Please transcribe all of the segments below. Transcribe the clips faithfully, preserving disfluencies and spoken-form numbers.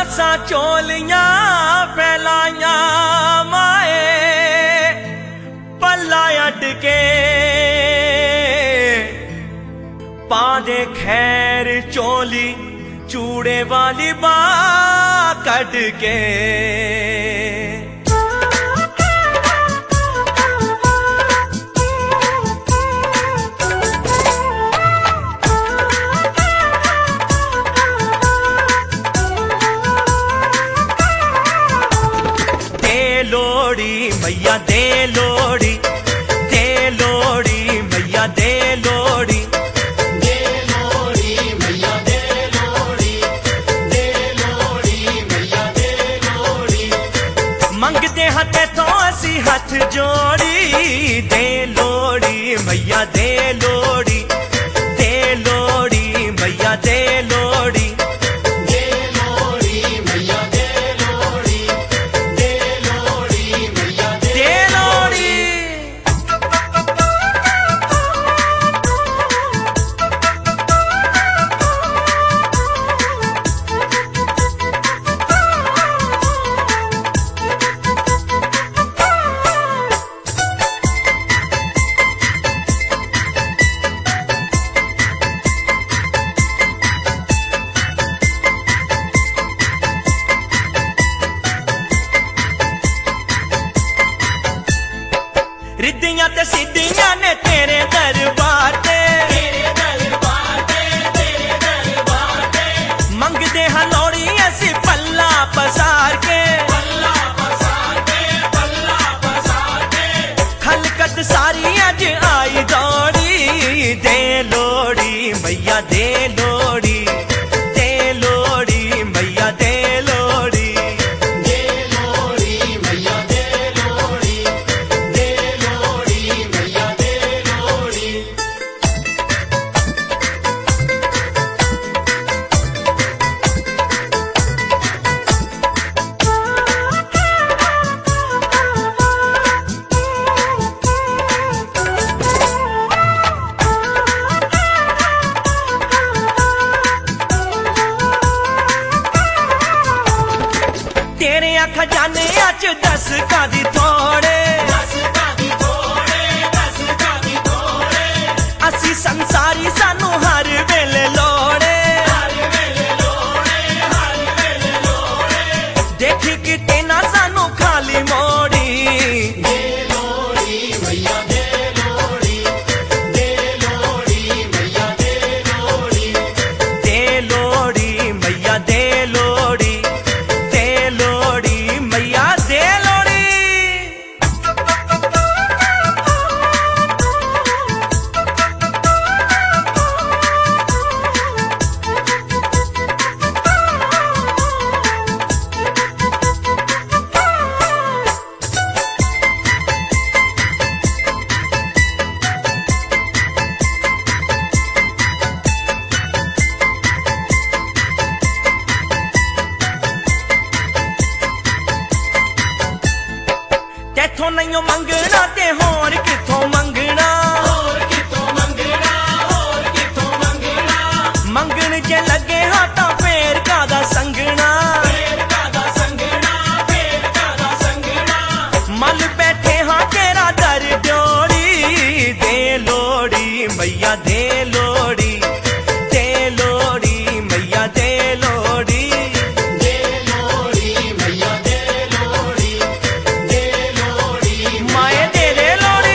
आसा चोलियां फैलाया माए पल्ला अड के पादे खैर चोली चूड़े वाली बा कट के मैया दे लोड़ी दे लोड़ी मैया दे लोड़ी दे लोड़ी मैया दे लोड़ी दे लोड़ी मैया दे लोड़ी मंगते हते तो असी हथ जोड़ी दे लोड़ी मैया दे लोड़ी दे लोड़ी मैया दे लोड़ी रिद्दियां ते सिद्धियां ने तेरे दरबार ते तेरे दरबार ते तेरे दरबार ते मंगदे हां लोड़ी ऐसी पल्ला पसार के पल्ला पसार के पल्ला पसार के खलकत सारी अज आई दौड़ी दे लोड़ी मैया दे लोड़ी दे लोड़ी मैया दे लोड़ी दे लोड़ी मैया दे लोड़ी दे लोड़ी मैया दे लोड़ी तेरे खजाने अच दस का दी थोड़े दस का दी थोड़े दस का दी थोड़े असी संसारी सानू हर वेले लोड़े हर वेले लोड़े हर वेले लोड़े देखी किते ना सानू खाली मोड़ी दे लोड़ी मैया दे लोड़ी दे लोड़ी मैया दे लोड़ी दे लोड़ी मैया दे लोड़ी दे लोड़ी मैया दे लोड़ी तेथों नहीं मंगना ते होर किथों मंगना और किथों मंगना और किथों मंगना मंगन जे लगे हां तां फेर कादा संगना फेर कादा संगना फेर कादा संगना मल बैठे हां तेरा दर जोड़ी दे लोड़ी मैया दे लोड़ी दे लोड़ी मैया दे लोड़ी दे लोड़ी मैया दे लोड़ी दे लोड़ी माए दे दे लोड़ी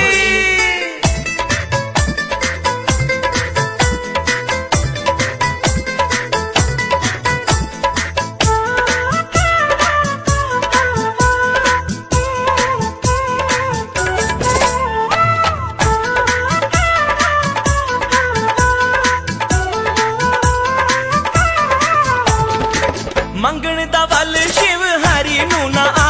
मंगण दा वल शिव हरि नू ना